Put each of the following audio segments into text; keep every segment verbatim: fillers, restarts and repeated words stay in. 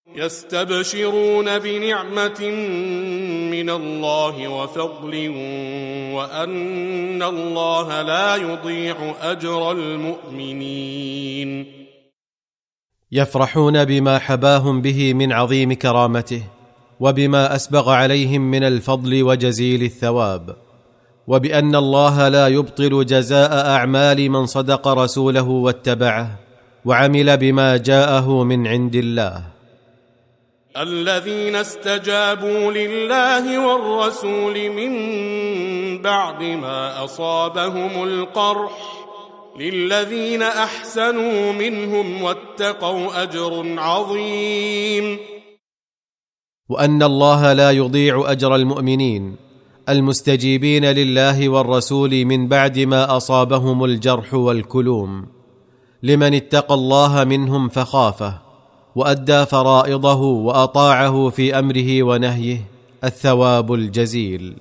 يستبشرون بنعمة من الله وفضل وأن الله لا يضيع أجر المؤمنين. يفرحون بما حباهم به من عظيم كرامته وبما أسبغ عليهم من الفضل وجزيل الثواب، وبأن الله لا يبطل جزاء أعمال من صدق رسوله واتبعه وعمل بما جاءه من عند الله. الذين استجابوا لله والرسول من بعد ما أصابهم القرح للذين أحسنوا منهم واتقوا أجر عظيم. وأن الله لا يضيع أجر المؤمنين المستجيبين لله والرسول من بعد ما أصابهم الجرح والكلوم، لمن اتقى الله منهم فخافه وأدى فرائضه وأطاعه في أمره ونهيه الثواب الجزيل.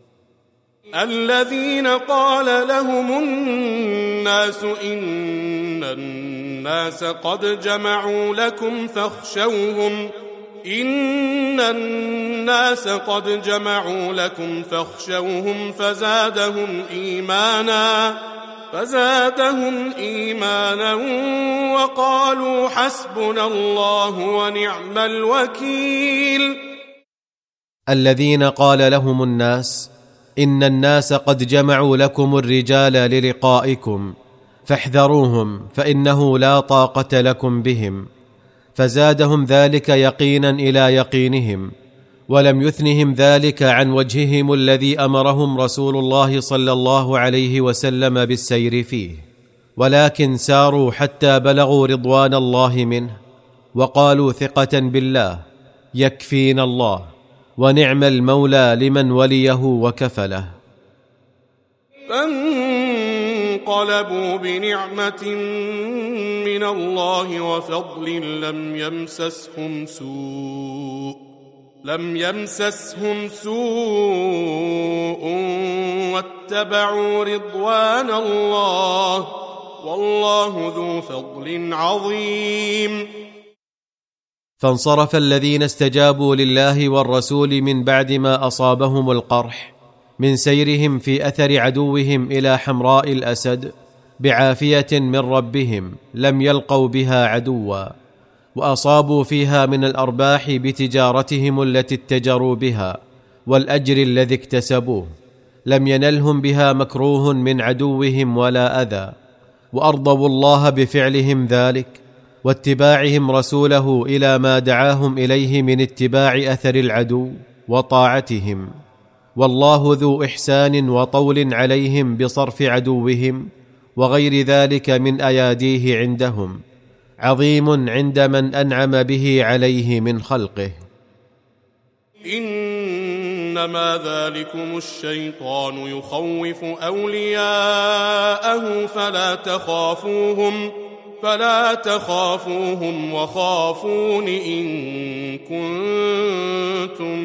الذين قال لهم الناس إن الناس قد جمعوا لكم فاخشوهم إن الناس قد جمعوا لكم فاخشوهم فزادهم إيمانا فزادهم إيمانا وقالوا حسبنا الله ونعم الوكيل. الذين قال لهم الناس إن الناس قد جمعوا لكم الرجال للقائكم فاحذروهم فإنه لا طاقة لكم بهم، فزادهم ذلك يقينا إلى يقينهم، ولم يثنهم ذلك عن وجههم الذي أمرهم رسول الله صلى الله عليه وسلم بالسير فيه، ولكن ساروا حتى بلغوا رضوان الله منه وقالوا ثقة بالله يكفينا الله ونعم المولى لمن وليه وكفله. فانقلبوا بنعمة من الله وفضل لم يمسسهم سوء لم يمسسهم سوء واتبعوا رضوان الله والله ذو فضل عظيم. فانصرف الذين استجابوا لله والرسول من بعد ما أصابهم القرح من سيرهم في أثر عدوهم إلى حمراء الأسد بعافية من ربهم لم يلقوا بها عدوا، وأصابوا فيها من الأرباح بتجارتهم التي اتجروا بها والأجر الذي اكتسبوه، لم ينلهم بها مكروه من عدوهم ولا أذى، وأرضوا الله بفعلهم ذلك واتباعهم رسوله إلى ما دعاهم إليه من اتباع أثر العدو وطاعتهم، والله ذو إحسان وطول عليهم بصرف عدوهم وغير ذلك من أياديه عندهم، عظيم عند من أنعم به عليه من خلقه. إنما ذلكم الشيطان يخوف أولياءه فلا تخافوهم فلا تخافوهم وخافون إن كنتم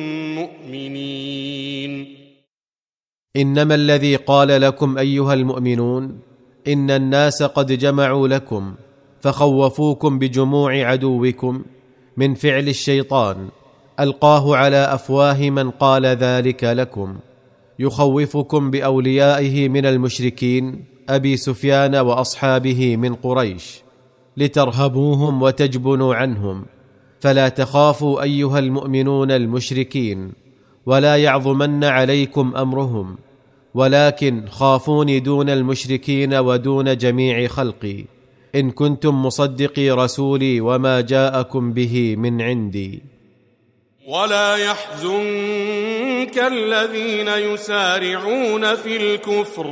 مؤمنين. إنما الذي قال لكم أيها المؤمنون إن الناس قد جمعوا لكم فخوفوكم بجموع عدوكم من فعل الشيطان ألقاه على أفواه من قال ذلك لكم، يخوفكم بأوليائه من المشركين أبي سفيان وأصحابه من قريش لترهبوهم وتجبنوا عنهم، فلا تخافوا أيها المؤمنون المشركين ولا يعظمن عليكم أمرهم، ولكن خافوني دون المشركين ودون جميع خلقي إن كنتم مصدقي رسولي وما جاءكم به من عندي. ولا يحزنك الذين يسارعون في الكفر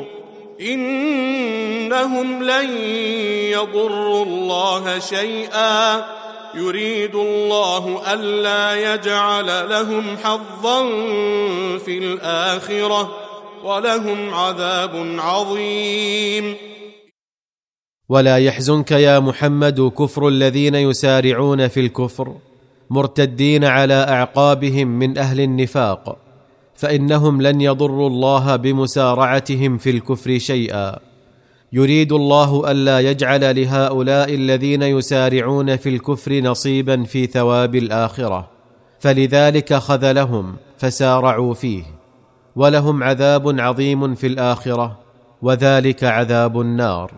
إنهم لن يضروا الله شيئا يريد الله ألا يجعل لهم حظا في الآخرة ولهم عذاب عظيم. ولا يحزنك يا محمد كفر الذين يسارعون في الكفر مرتدين على أعقابهم من أهل النفاق، فإنهم لن يضروا الله بمسارعتهم في الكفر شيئا، يريد الله ألا يجعل لهؤلاء الذين يسارعون في الكفر نصيبا في ثواب الآخرة، فلذلك خذلهم فسارعوا فيه، ولهم عذاب عظيم في الآخرة، وذلك عذاب النار.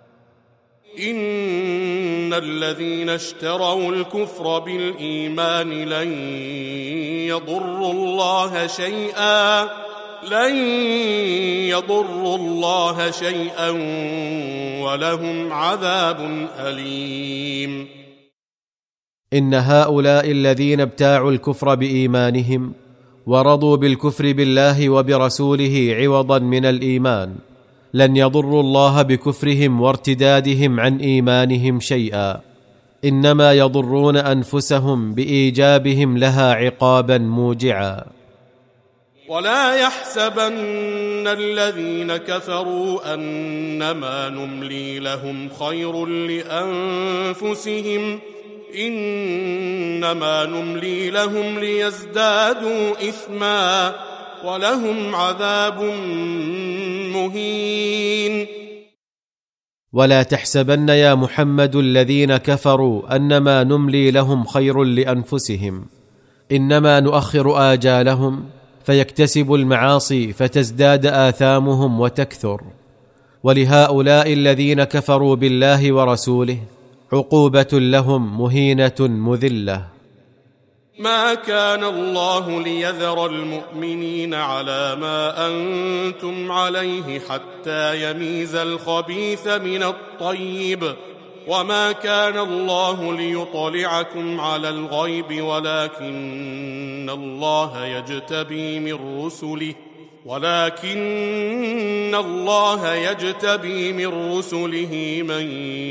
إن الذين اشتروا الكفر بالإيمان لن يضروا الله شيئا لن يضروا الله شيئا ولهم عذاب أليم. إن هؤلاء الذين ابتاعوا الكفر بإيمانهم ورضوا بالكفر بالله وبرسوله عوضا من الإيمان لن يضروا الله بكفرهم وارتدادهم عن إيمانهم شيئا، إنما يضرون أنفسهم بإيجابهم لها عقابا موجعا. ولا يحسبن الذين كفروا أنما نملي لهم خير لأنفسهم، إنما نملي لهم ليزدادوا إثما ولهم عذاب مهين. ولا تحسبن يا محمد الذين كفروا أنما نملي لهم خير لأنفسهم، إنما نؤخر آجالهم فيكتسبوا المعاصي فتزداد آثامهم وتكثر. ولهؤلاء الذين كفروا بالله ورسوله عقوبة لهم مهينة مذلة. ما كان الله ليذر المؤمنين على ما أنتم عليه حتى يميز الخبيث من الطيب، وما كان الله ليطلعكم على الغيب ولكن الله يجتبي من رسله ولكن الله يجتبي من رسله من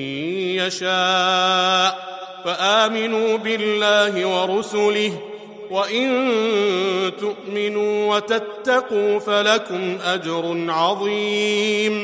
يشاء، فآمنوا بالله ورسله، وإن تؤمنوا وتتقوا فلكم أجر عظيم.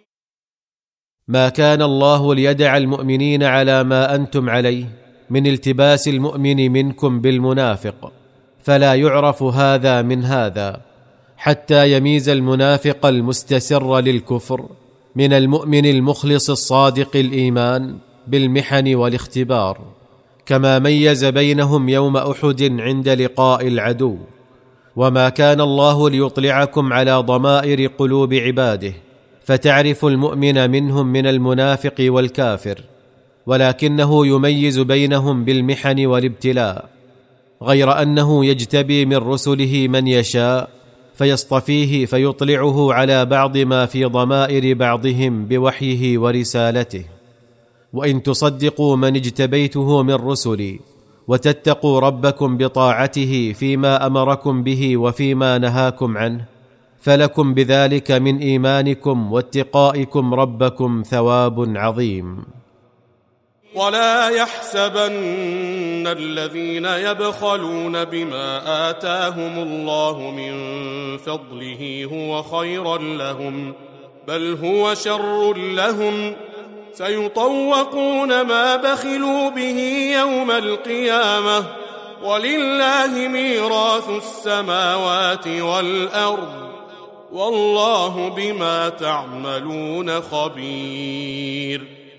ما كان الله ليدع المؤمنين على ما أنتم عليه من التباس المؤمن منكم بالمنافق، فلا يعرف هذا من هذا، حتى يميز المنافق المستسر للكفر من المؤمن المخلص الصادق الإيمان بالمحن والاختبار، كما ميز بينهم يوم أحد عند لقاء العدو. وما كان الله ليطلعكم على ضمائر قلوب عباده فتعرف المؤمن منهم من المنافق والكافر، ولكنه يميز بينهم بالمحن والابتلاء، غير أنه يجتبي من رسله من يشاء فيصطفيه فيطلعه على بعض ما في ضمائر بعضهم بوحيه ورسالته. وإن تصدقوا من اجتبيته من رسلي وتتقوا ربكم بطاعته فيما أمركم به وفيما نهاكم عنه فلكم بذلك من إيمانكم واتقائكم ربكم ثواب عظيم. ولا يحسبن الذين يبخلون بما آتاهم الله من فضله هو خيرا لهم، بل هو شر لهم، سيطوقون ما بخلوا به يوم القيامة، ولله ميراث السماوات والأرض، والله بما تعملون خبير.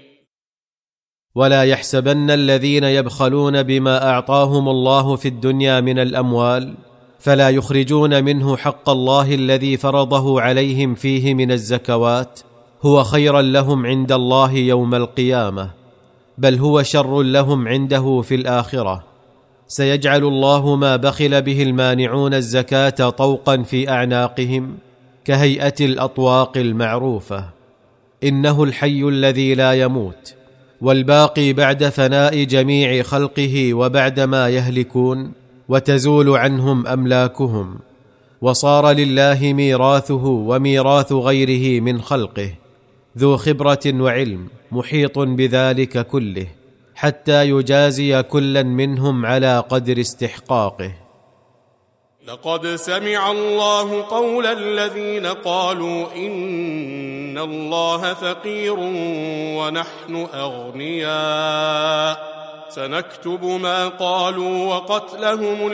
ولا يحسبن الذين يبخلون بما أعطاهم الله في الدنيا من الأموال فلا يخرجون منه حق الله الذي فرضه عليهم فيه من الزكوات هو خيرا لهم عند الله يوم القيامة، بل هو شر لهم عنده في الآخرة. سيجعل الله ما بخل به المانعون الزكاة طوقا في أعناقهم كهيئة الأطواق المعروفة. إنه الحي الذي لا يموت، والباقي بعد فناء جميع خلقه وبعدما يهلكون وتزول عنهم أملاكهم، وصار لله ميراثه وميراث غيره من خلقه، ذو خبرة وعلم محيط بذلك كله، حتى يجازي كلا منهم على قدر استحقاقه. لقد سمع الله قول الذين قالوا إن الله فقير ونحن أغنياء، سنكتب ما قالوا وقتلهم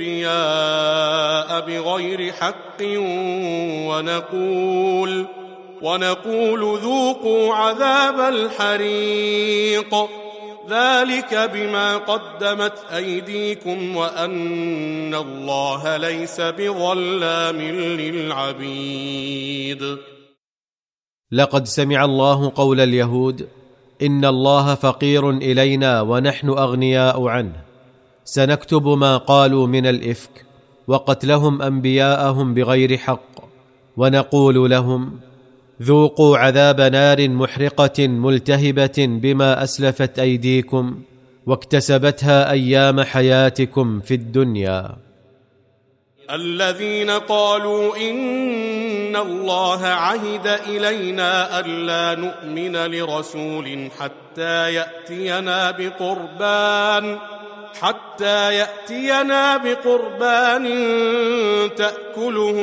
الأنبياء بغير حق، ونقول ونقول ذوقوا عذاب الحريق ذلك بما قدمت أيديكم وأن الله ليس بظلام للعبيد. لقد سمع الله قول اليهود إن الله فقير إلينا ونحن أغنياء عنه، سنكتب ما قالوا من الإفك وقتلهم أنبياءهم بغير حق، ونقول لهم ذوقوا عذاب نار محرقة ملتهبة بما أسلفت أيديكم واكتسبتها أيام حياتكم في الدنيا. الذين قالوا إن الله عهد إلينا ألا نؤمن لرسول حتى يأتينا بقربان حتى يأتينا بقربان تأكله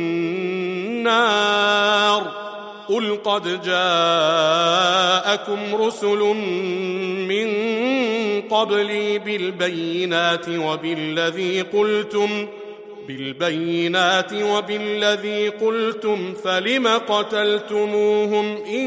النار قل قد جاءكم رسل من قبلي بالبينات وبالذي قلتم بالبينات وبالذي قلتم فلم قتلتموهم إن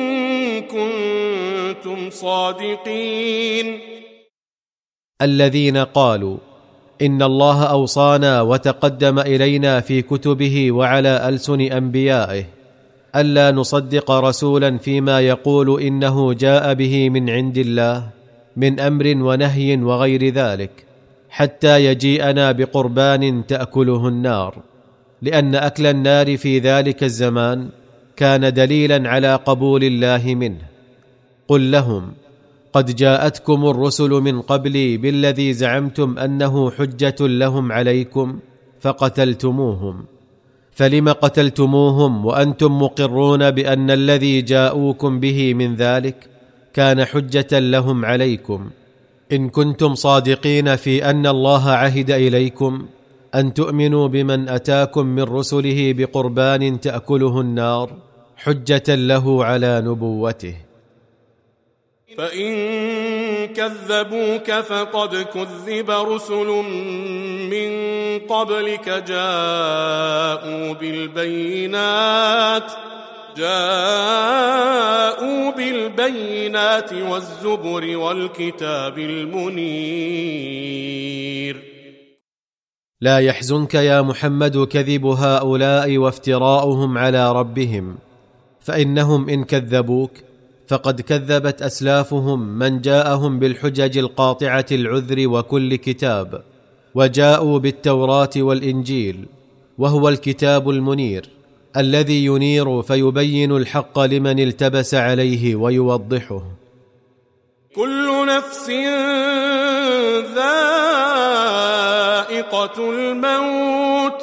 كنتم صادقين. الذين قالوا إن الله أوصانا وتقدم إلينا في كتبه وعلى ألسن أنبيائه ألا نصدق رسولا فيما يقول إنه جاء به من عند الله من أمر ونهي وغير ذلك حتى يجيئنا بقربان تأكله النار، لأن أكل النار في ذلك الزمان كان دليلا على قبول الله منه. قل لهم قد جاءتكم الرسل من قبلي بالذي زعمتم أنه حجة لهم عليكم فقتلتموهم، فلم قتلتموهم وأنتم مقرون بأن الذي جاءوكم به من ذلك كان حجة لهم عليكم، إن كنتم صادقين في أن الله عهد إليكم أن تؤمنوا بمن أتاكم من رسله بقربان تأكله النار حجة له على نبوته. فإن كذبوك فقد كذب رسل من قبلك جاءوا بالبينات جاءوا بالبينات والزبر والكتاب المنير. لا يحزنك يا محمد كذب هؤلاء وافتراؤهم على ربهم، فإنهم إن كذبوك فقد كذبت أسلافهم من جاءهم بالحجج القاطعة العذر وكل كتاب، وجاءوا بالتوراة والإنجيل وهو الكتاب المنير الذي ينير فيبين الحق لمن التبس عليه ويوضحه. كل نفس ذائقة الموت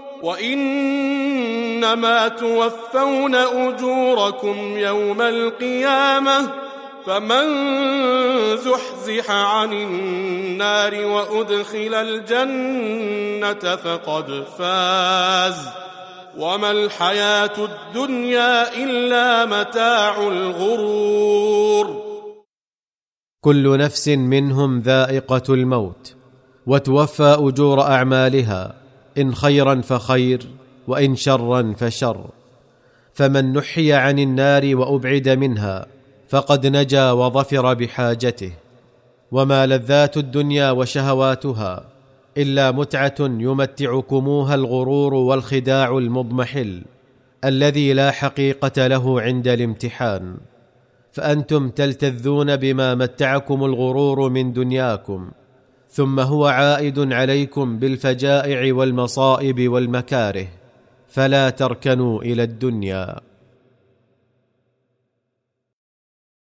وإنما توفون أجوركم يوم القيامة فمن زحزح عن النار وأدخل الجنة فقد فاز وما الحياة الدنيا إلا متاع الغرور. كل نفس منهم ذائقة الموت، وتوفى أجور أعمالها إن خيرا فخير وإن شرا فشر، فمن نحي عن النار وأبعد منها فقد نجا وظفر بحاجته. وما لذات الدنيا وشهواتها إلا متعة يمتعكموها الغرور والخداع المضمحل الذي لا حقيقة له عند الامتحان، فأنتم تلتذون بما متعكم الغرور من دنياكم، ثم هو عائد عليكم بالفجائع والمصائب والمكاره، فلا تركنوا إلى الدنيا.